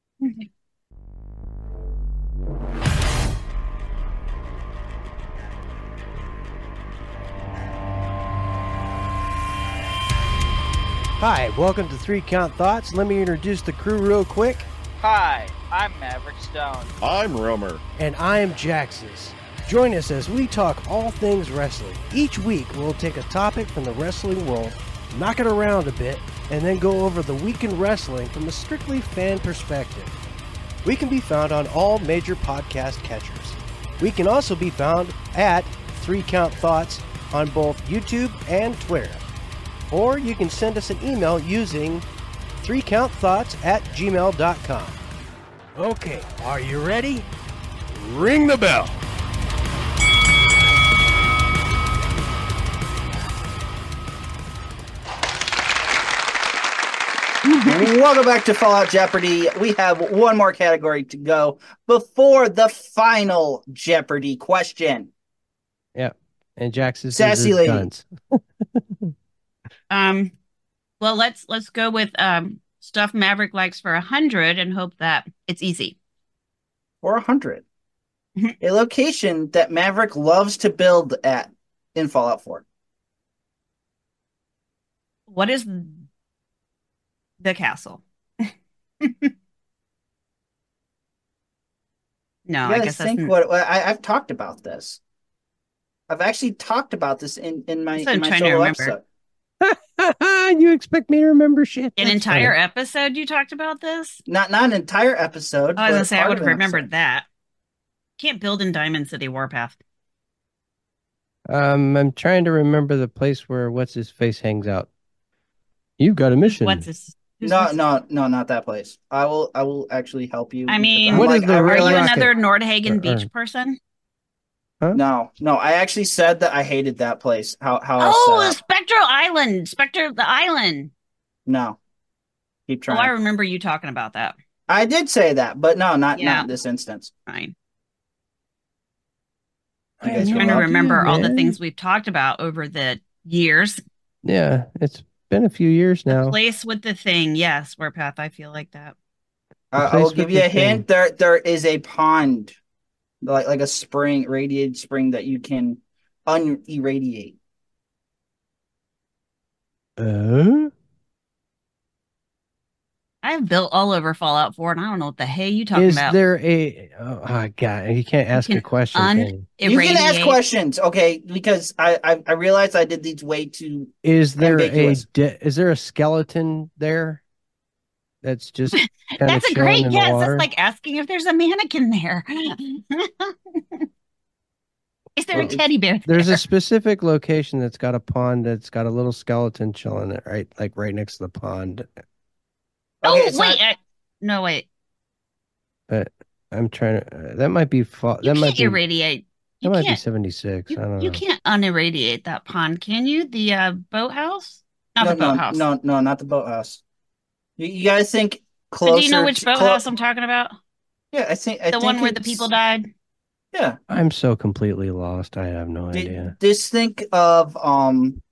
Hi, welcome to Three Count Thoughts. Let me introduce the crew real quick. Hi, I'm Maverick Stone. I'm Romer. And I am Jaxus. Join us as we talk all things wrestling. Each week, we'll take a topic from the wrestling world, knock it around a bit, and then go over the week in wrestling from a strictly fan perspective. We can be found on all major podcast catchers. We can also be found at Three Count Thoughts on both YouTube and Twitter. Or you can send us an email using three count thoughts at gmail dot com. Okay, are you ready? Ring the bell. Welcome back to Fallout Jeopardy. We have one more category to go before the final Jeopardy question. Yeah, and Jax's Sassy is lady. guns. Um, well, let's let's go with um stuff Maverick likes for a hundred and hope that it's easy. Or a hundred. Mhm. A location that Maverick loves to build at in Fallout four. What is the castle? No, You I gotta guess that's think n- what I, I've talked about this. I've actually talked about this in, in my That's what I'm in my trying to solo remember. episode. You expect me to remember shit? an That's entire funny. episode you talked about this. Not not an entire episode. Oh, I was but gonna say I part would of have an remembered episode. that. Can't build in Diamond City Warpath. Um, I'm trying to remember the place where what's his face hangs out. You've got a mission. What's this? who's No, this? no, no, not that place. I will I will actually help you. I because mean, I'm What is like, the I Are Red you realized- Rocket? another Nordhagen Or- Beach or- person? No, no, I actually said that I hated that place. How how I Oh, set up. Spectral Island. Spectre the Island. No. Keep Oh, I trying. remember you talking about that. I did say that, but no, not Yeah. not in this instance. Fine. You I'm guys trying to go up. remember all the man. things we've talked about over the years. Yeah, it's been a few years The now. place with the thing. Yes, Warpath. I feel like that. I, I place will with give you the a hint. thing. There there is a pond, like like a spring, radiated spring that you can unirradiate. Uh, I've built all over Fallout four, and I don't know what the hell you talking Is about. there a? Oh, oh God, you can't ask You a question. Can you? You can ask un-irradiate. questions, okay? Because I I, I realized I did these way too. Is there ambiguous. a? De- is there a skeleton there? That's just kind of That's a chilling great in guess. the water. That's like asking if there's a mannequin there. Is there Well, a teddy bear there? There's a specific location that's got a pond that's got a little skeleton chilling it right, like right next to the pond. Oh, Okay, wait. it's not- I- no, wait. But I'm trying to. Uh, that might be. Fa- You that might can't be. irradiate. That You might be can't. seventy-six. You, I don't you know. can't unirradiate that pond, can you? The uh, boathouse? Not no, the no, boathouse. no, no, not the boathouse. You, you guys think So closer? do you know which to- boathouse clo- I'm talking about? Yeah, I think I The think one where the it's- people died? Yeah, I'm so completely lost. I have no Th- idea. Just think of um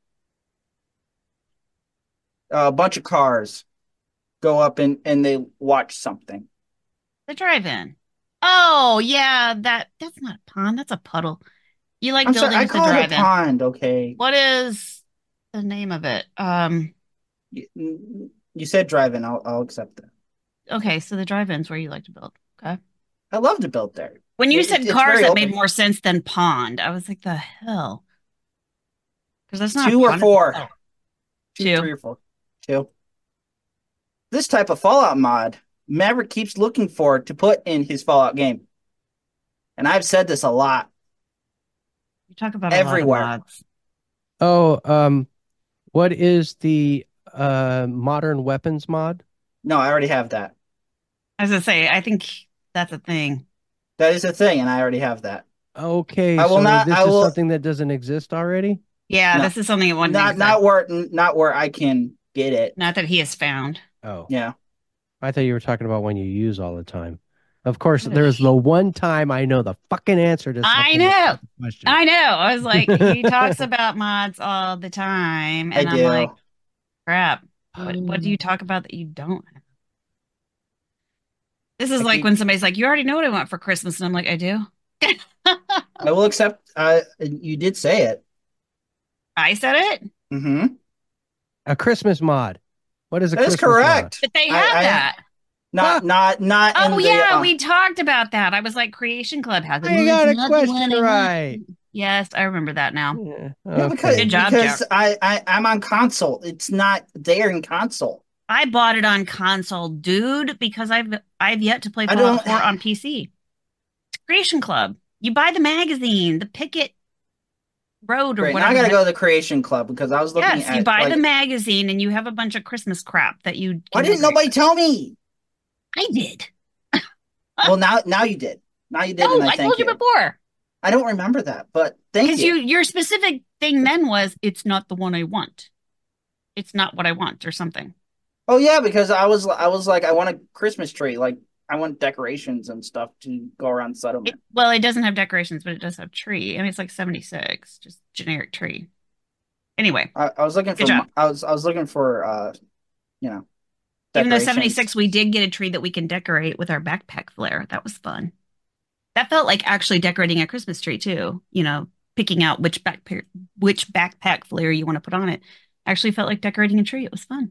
a bunch of cars go up and and they watch something. The drive-in. Oh, yeah, that that's not a pond, that's a puddle. You like I'm sorry, I buildings to call it a drive in. pond. Okay, What is the name of it? Um, you, you said drive-in. I'll I'll accept that. okay, so the drive-in's where you like to build. Okay. I love to build there. When you It- said it's cars, very that open. made more sense than pond. I was like, the hell? Because that's not a Two or pond. four? Oh, Two, Two. three or four. Two. This type of Fallout mod, Maverick keeps looking for to put in his Fallout game. And I've said this a lot. you talk about a Everywhere. lot of mods. Oh, um, what is the uh modern weapons mod? No, I already have that. As I say, I think that's a thing. That is a thing, and I already have that. Okay, I will so not- this I is will- something that doesn't exist already. Yeah, No. this is something that one Not thing not where not where I can get it. not that he has found. Oh, Yeah. I thought you were talking about when you use all the time. Of course, there's the one time I know the fucking answer to I something know. that's not the question. I know. I was like, he talks about mods all the time, and I I'm do. like, crap. What, what do you talk about that you don't have? This is I like keep- when somebody's like, you already know what I want for Christmas, and I'm like, I do. I will accept uh you did say it. I said it, Mm-hmm. A Christmas mod. What is a That is Christmas correct. but they I- have I- that. Not not not in Oh the, yeah, uh, we talked about that. I was like, Creation Club has it. I Well, got it's a not the question one I want. right. Yes, I remember that now. Yeah, yeah, because, Good job, because Jack. I, I I'm on console. It's not there in console. I bought it on console, dude, because I've I've yet to play I Fallout don't- four on P C. It's Creation Club. You buy the magazine, the Picket Road or Great. Now whatever. I gotta the- go to the Creation Club because I was looking yes, at you buy like, the magazine and you have a bunch of Christmas crap that you. why can didn't decorate nobody with. tell me? I did. Well, now now you did. Now you did, No, and I, I thank told you you. before. I don't remember that, but thank Because you. you, your specific thing then was, it's not the one I want. It's not what I want, or something. Oh yeah, because I was I was like I want a Christmas tree, like I want decorations and stuff to go around the settlement. It, well, it doesn't have decorations, but it does have tree. I mean, it's like seventy-six, just generic tree. Anyway, I, I was looking for Good job. I was I was looking for uh you know even though decorations. seventy-six, we did get a tree that we can decorate with our backpack flare. That was fun. That felt like actually decorating a Christmas tree too. You know, picking out which backpack which backpack flare you want to put on it. Actually felt like decorating a tree. It was fun.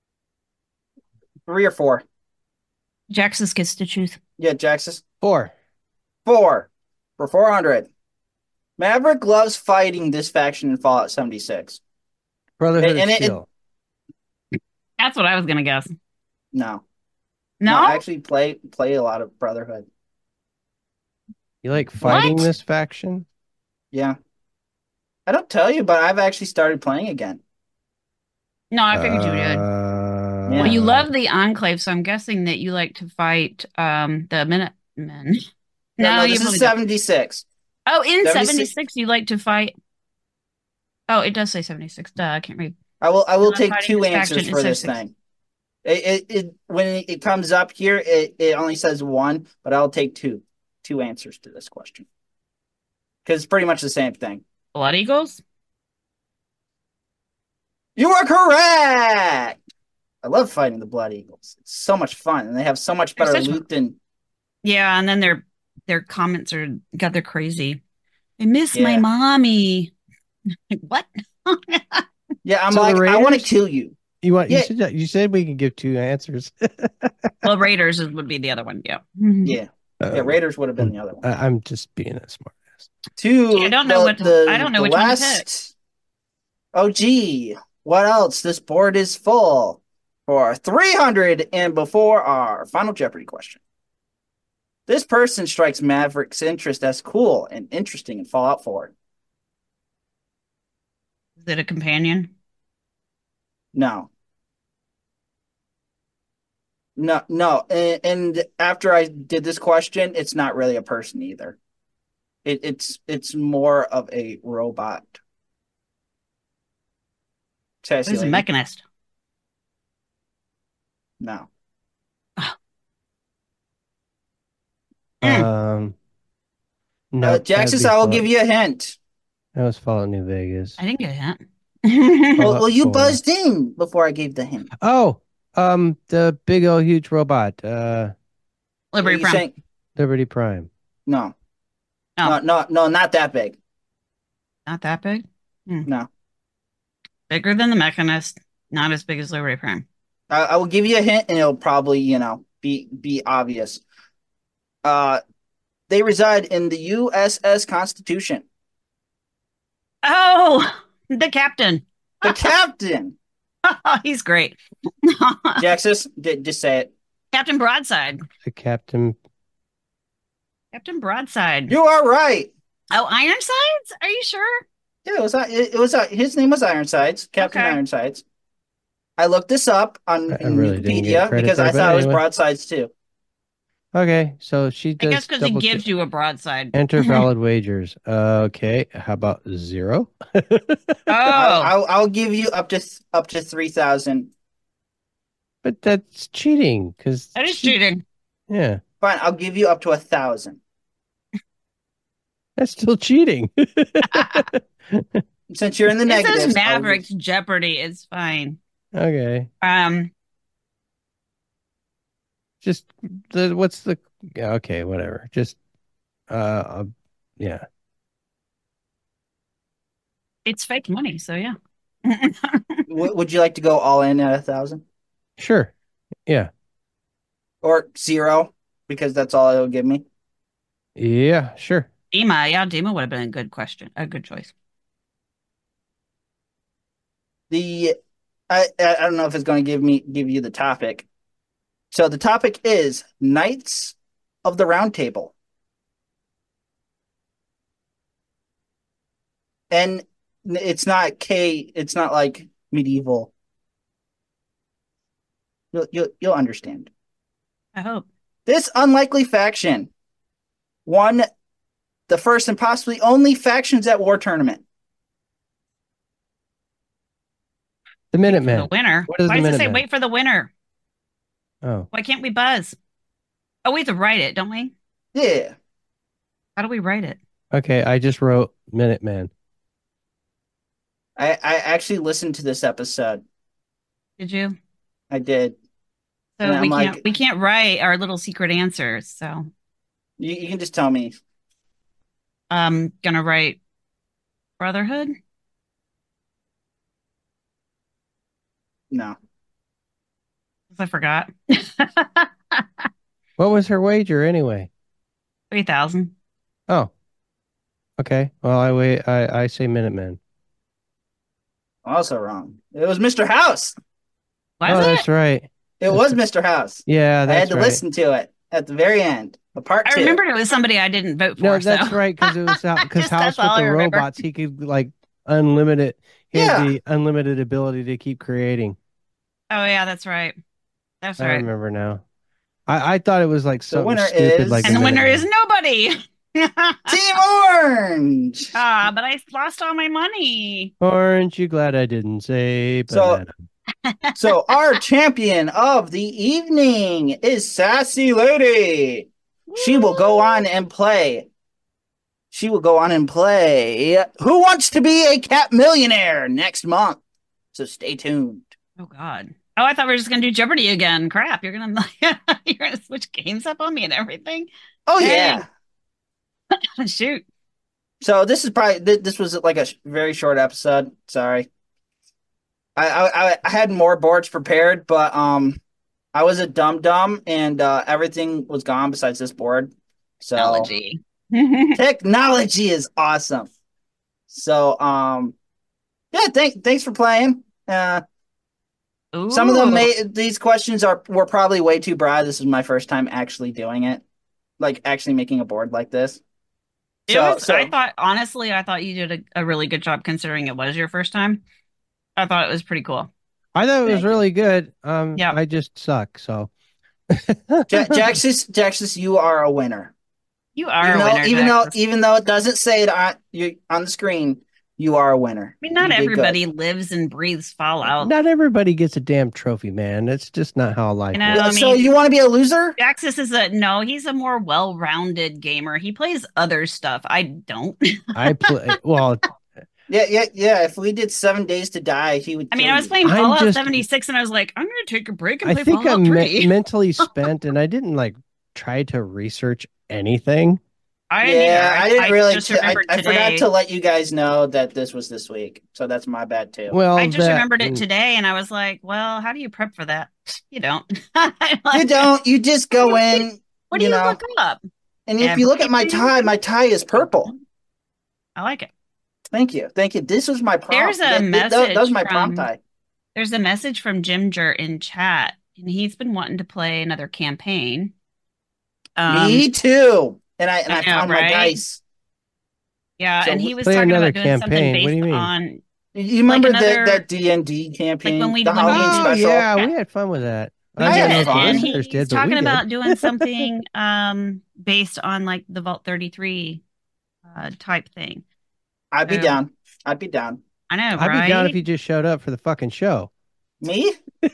Three or four. Jaxus gets to choose. Yeah, Jaxus. Four. Four for four hundred. Maverick loves fighting this faction in Fallout seventy-six. Brotherhood And- and of it- Steel. That's what I was gonna guess. No. No, I actually play play a lot of Brotherhood. You like fighting What? this faction? Yeah. I don't tell you, but I've actually started playing again. no, I figured you did. Uh, Yeah. Well, you love the Enclave, so I'm guessing that you like to fight um the Minutemen. No, no, you this probably is don't. seventy-six. Oh, in seventy-six seventy-six, you like to fight. Oh, it does say seventy-six. Duh, I can't read. I will I will I'm take fighting two this answers faction for in this seventy-six. thing. It, it, it when it comes up here, it, it only says one, but I'll take two. Two answers to this question. Because it's pretty much the same thing. Blood Eagles? You are correct. I love fighting the Blood Eagles. It's so much fun, and they have so much They're better such- loot than Yeah, and then their their comments are God, they're crazy. I miss my Yeah. mommy. Like, what? yeah. I'm So the like, I want to Raiders? kill you. You want? Yeah. You said you said we could give two answers. Well, Raiders is- would be the other one. Yeah. Yeah. Uh, Yeah, Raiders would have been the other one. I, I'm just being a smart ass. To Gee, I don't know the, what to- the, I don't know the which one to last. Oh, gee. What else? This board is full for three hundred and before our final Jeopardy question. This person strikes Maverick's interest as cool and interesting in Fallout four. Is it a companion? No. No, no. And, and after I did this question, it's not really a person either. It, it's it's more of a robot. Sassy Who's a lady. mechanist? No. Mm. Um, no, Uh, Jaxus, I will give you a hint. That was Fallout New Vegas. I didn't get a hint. Well, well, you four. buzzed in before I gave the hint. Oh, um, the big old huge robot, uh, Liberty You Prime. saying- Liberty Prime. No. No. No, no, no, not that big. Not that big. No. Bigger than the Mechanist. Not as big as Liberty Prime. I, I will give you a hint, and it'll probably, you know, be be obvious. Uh, they reside in the U S S Constitution. Oh, the captain. The captain. He's great. Jaxus, d- just say it. Captain Broadside. The captain. Captain Broadside. You are right. Oh, Ironsides? Are you sure? Yeah, it was. It, it was. His name was Ironsides, Captain Okay. Ironsides. I looked this up on I- I in really didn't get Wikipedia credit because there, I but thought it was anyway. broadsides too. Okay, so she I does. guess because he double gives check- you a broadside. Enter valid wagers. Uh, okay, how about zero? Oh, I'll, I'll, I'll give you up to th- up to three thousand. But that's cheating, because that is cheating. Yeah, Fine, I'll give you up to a thousand. that's still cheating. Since you're in the It negatives, says I'll Mavericks Jeopardy. It's fine. Okay, Um, just the what's the? Yeah, okay, whatever. Just uh, uh, yeah. it's fake money, so yeah. W- would you like to go all in at a thousand Sure. Yeah. or zero because that's all it'll give me? Yeah, sure. Dima, yeah, Dima would have been a good question, a good choice. The I I I don't know if it's going to give me give you the topic. So the topic is Knights of the Round Table. And it's not K, it's not like medieval. You'll you'll you'll understand. I hope. This unlikely faction won the first and possibly only Factions at War tournament. The The Minutemen. winner. What is Why the does it say Minutemen? wait for the winner? Oh, Why can't we buzz? Oh, we have to write it, don't we? Yeah. How do we write it? okay. I just wrote Minutemen. I, I actually listened to this episode. Did you? I did. So And I'm we like- can't we can't write our little secret answers. So You, you can just tell me. I'm gonna write Brotherhood. No. I forgot. What was her wager anyway? Three thousand. Oh, okay. Well, I wait. I I say Minutemen. Also wrong. It was Mister House. Was oh, it? that's right. It was Mister House. Yeah, I that's had to right. listen to it at the very end. A part I two. remembered it was somebody I didn't vote for. No, that's so. right, because it was out because Just- House that's with all I the remember. robots, he could like unlimited. He Yeah. had the unlimited ability to keep creating. Oh yeah, that's right. That's I right. remember now. I I thought it was like something winner stupid is- like And the winner Minutemen. is nobody. Team Orange. Ah, but I lost all my money. Aren't you glad I didn't say So- banana? So our champion of the evening is Sassy Lady. She will go on and play. She will go on and play Who Wants to Be a Cat Millionaire next month. So stay tuned. Oh God. Oh, I thought we were just gonna do Jeopardy again. Crap, you're gonna you're gonna switch games up on me and everything. Oh Dang. yeah. Shoot. So this is probably th- this was like a sh- very short episode. Sorry. I, I I had more boards prepared, but um, I was a dum dum, and uh, everything was gone besides this board. So Technology. technology is awesome. So um, yeah, thank thanks for playing. Uh, some of them Ooh. made these questions are were probably way too broad. This is my first time actually doing it, like actually making a board like this. It So was, so I thought, honestly, I thought you did a, a really good job considering it was your first time. I thought it was pretty cool. I thought it was Thank you. really good. Um, Yeah. I just suck. So, Ja- Jaxus, Jaxus, you are a winner. You are Even a though, winner, even though, Jax. even though it doesn't say it on you on the screen, you are a winner. I mean, not You did good. everybody lives and breathes Fallout. not everybody gets a damn trophy, man. That's just not how life You know, works. I So mean- you want to be a loser? Jaxus is a no, he's a more well-rounded gamer. He plays other stuff. I don't. I play well. Yeah, yeah, yeah. If we did Seven Days to Die, he would. I mean, kill I was you. playing I'm Fallout just- seventy-six and I was like, I'm gonna take a break and I play think Fallout I'm three. me- mentally spent, and I didn't like try to research anything. I didn't Yeah, either. I didn't really. just t- I, remembered I today. forgot to let you guys know that this was this week, so that's my bad too. Well, I just that- remembered it mm, today and I was like, well, how do you prep for that? You don't. You don't. You just go in. What do you you know, look up? and if you look at my Everything? tie, my tie is purple. I like it. Thank you, thank you. This was my prompt. There's a that, that- message that was my prompt from- tie. There's a message from Ginger in chat, and he's been wanting to play another campaign. Um, Me too. And I and I, I know, found my right? dice. yeah, So and he was play talking another about doing something campaign. What do based you mean? on You remember another- that that D and D campaign, when we- the when we Halloween did- Oh special? yeah, Yeah. we had fun with that. we I don't had know did, if the fun. and listeners he's did, but we talking did. about doing something um based on like the Vault thirty-three uh type thing. I'd be So- down. I'd be down. I know, I'd right? be down if you just showed up for the fucking show. Me?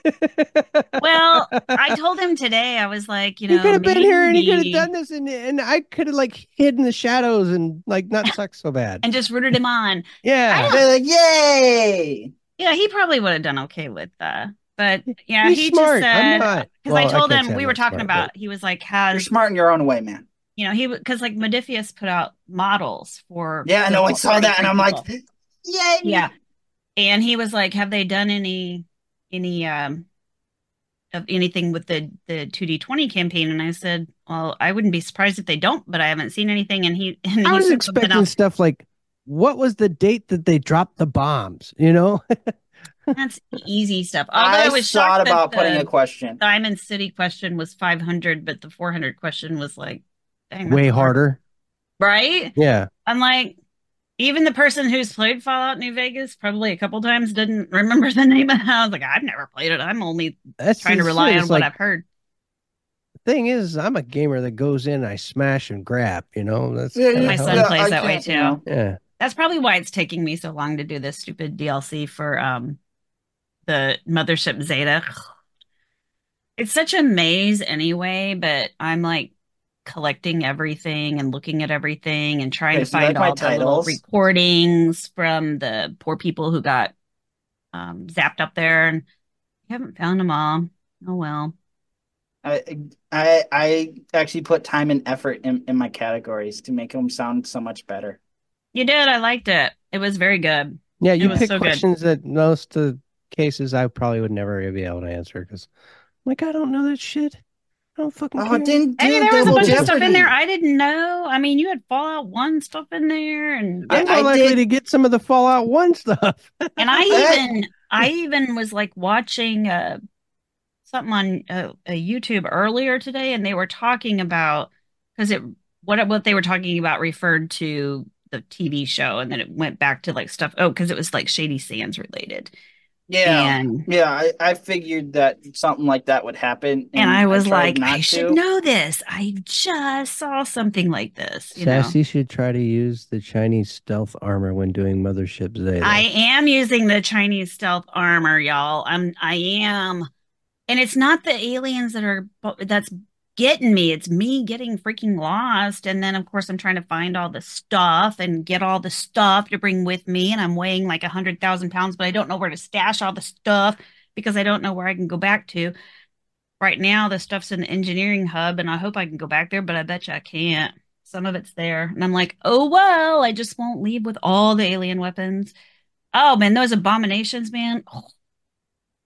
Well, I told him today. I was like, you know, You could have been here and you could have maybe- done this, and and I could have like hid in the shadows and like not sucked so bad. and just rooted him on. Yeah, They're like, yay! Yeah, he probably would have done okay with that. But yeah, He's he smart. just I'm said not. because Well, I told can't him say we I'm were not talking smart, about. but- He was like, You're has smart in your own way, man. you know he because like Modifius put out models for Yeah, I the know. I Vault saw that, and I'm like, thirty-three people. yay! Yeah, and he was like, have they done any any um of anything with the the two D twenty campaign? And I said, well, I wouldn't be surprised if they don't, but I haven't seen anything. And he and I he was said something expecting else. stuff like, what was the date that they dropped the bombs? You know? That's easy stuff. Although I, I was thought shocked about that putting the a question. Diamond City question was five hundred, but the four hundred question was like, dang, that's Way hard. harder. Right? Yeah. I'm like, even the person who's played Fallout New Vegas probably a couple times didn't remember the name of it. I was like, I've never played it. I'm only That's trying to the rely thing, on it's what like, I've heard. the thing is, I'm a gamer that goes in, I smash and grab, you know? That's Yeah, kinda My how- son yeah, plays I that way can't, too. you know. Yeah. That's probably why it's taking me so long to do this stupid D L C for um the Mothership Zeta. It's such a maze anyway, but I'm like collecting everything and looking at everything and trying Okay, to so you find like my all the little titles? recordings from the poor people who got um, zapped up there, and I haven't found them all. Oh well. I I I actually put time and effort in, in my categories to make them sound so much better. You did. I liked it. It was very good. Yeah, you was pick so good. questions that most of the cases I probably would never be able to answer because, like, I don't know that shit. I don't fucking Oh, care. it didn't do Hey, there was a double bunch of stuff jeopardy. in there I didn't know. I mean, you had Fallout One stuff in there, and I- I'm more I likely did- to get some of the Fallout One stuff. and I That- even I even was like watching uh something on uh, a YouTube earlier today, and they were talking about because it what what they were talking about referred to the T V show, and then it went back to like stuff. Oh, because it was like Shady Sands related, Yeah, and yeah. I, I figured that something like that would happen, and I was tried like, not I should to. know this. I just saw something like this. You know, Sassy should try to use the Chinese stealth armor when doing Mothership Zeta. I am using the Chinese stealth armor, y'all. I'm I am. And it's not the aliens that are that's getting me. It's me getting freaking lost. And then of course I'm trying to find all the stuff and get all the stuff to bring with me. And I'm weighing like a hundred thousand pounds, but I don't know where to stash all the stuff because I don't know where I can go back to. Right now the stuff's in the engineering hub and I hope I can go back there, but I bet you I can't. Some of it's there. And I'm like, oh well, I just won't leave with all the alien weapons. Oh man, those abominations, man. Oh,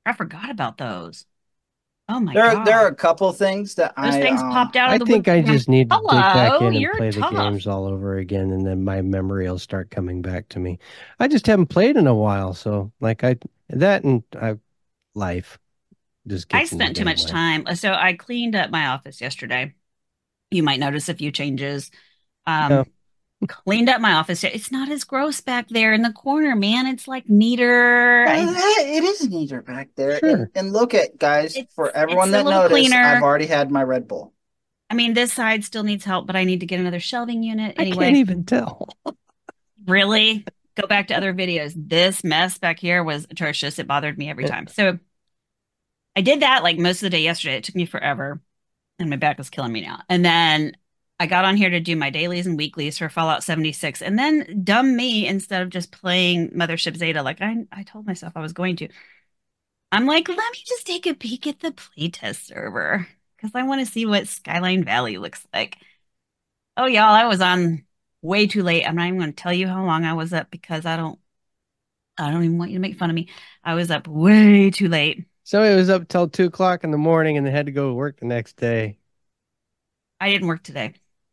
I forgot about those. Oh my There, god! there are a couple things that Those I things um, popped out of I the think I woodwork. just need to dig back Hello, in and you're play the tough. games all over again, and then my memory will start coming back to me. I just haven't played in a while, so like I that and I life just I gets in the spent too much damn way. time. So I cleaned up my office yesterday. You might notice a few changes. Um, Yeah. Cleaned up my office. It's not as gross back there in the corner, man. It's like neater. I, Uh, it is neater back there. Sure. And, and look at, guys, It's- for everyone it's a that little noticed, cleaner. I've already had my Red Bull. I mean, this side still needs help, but I need to get another shelving unit I anyway. can't even tell. Really? Go back to other videos. This mess back here was atrocious. It bothered me every Yeah. time. So I did that like most of the day yesterday. It took me forever, and my back was killing me now. And then I got on here to do my dailies and weeklies for Fallout seventy-six. And then dumb me, instead of just playing Mothership Zeta like I, I told myself I was going to, I'm like, let me just take a peek at the playtest server because I want to see what Skyline Valley looks like. Oh, y'all, I was on way too late. I'm not even going to tell you how long I was up because I don't, I don't even want you to make fun of me. I was up way too late. So it was up till two o'clock in the morning, and they had to go to work the next day. I didn't work today.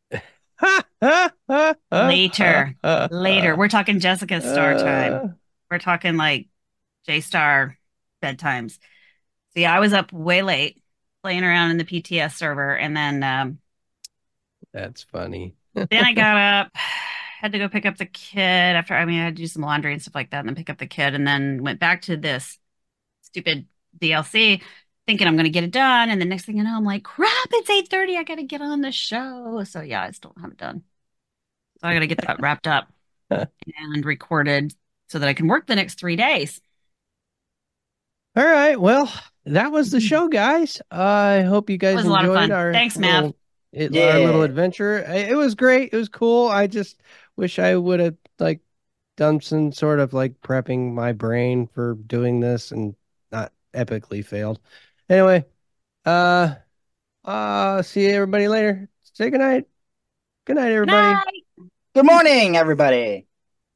Later, later. We're talking Jessica's star time. We're talking like J-Star bedtimes. So yeah, I was up way late playing around in the P T S server, and then um, That's funny. then I got up, had to go pick up the kid after. I mean, I had to do some laundry and stuff like that, and then pick up the kid, and then went back to this stupid D L C, thinking I'm going to get it done. And the next thing you know, I'm like, crap, it's eight thirty. I got to get on the show. So yeah, I still don't have it done. So I got to get that wrapped up and recorded so that I can work the next three days. All right. Well, that was the show, guys. Uh, I hope you guys It was a lot of enjoyed fun. our Thanks, Mav. little, it, Yeah. our little adventure. I- It was great. It was cool. I just wish I would have like done some sort of like prepping my brain for doing this and not epically failed. Anyway, uh, uh, see everybody later. Say goodnight. Good night, everybody. Night. Good morning, everybody.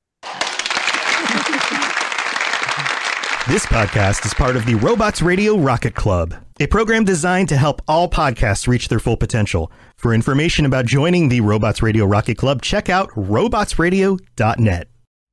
This podcast is part of the Robots Radio Rocket Club, a program designed to help all podcasts reach their full potential. For information about joining the Robots Radio Rocket Club, check out robots radio dot net.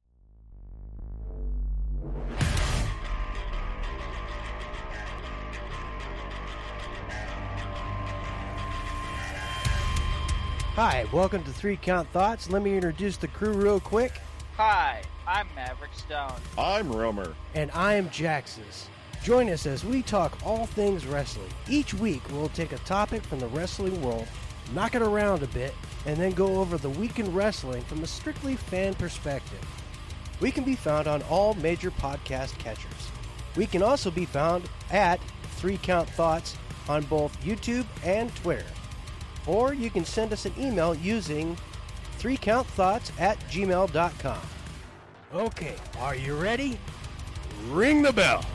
Hi, welcome to Three Count Thoughts. Let me introduce the crew real quick. Hi, I'm Maverick Stone. I'm Romer. And I am Jaxus. Join us as we talk all things wrestling. Each week, we'll take a topic from the wrestling world, knock it around a bit, and then go over the week in wrestling from a strictly fan perspective. We can be found on all major podcast catchers. We can also be found at Three Count Thoughts on both YouTube and Twitter. Or you can send us an email using three count thoughts at gmail dot com. Okay, are you ready? Ring the bell.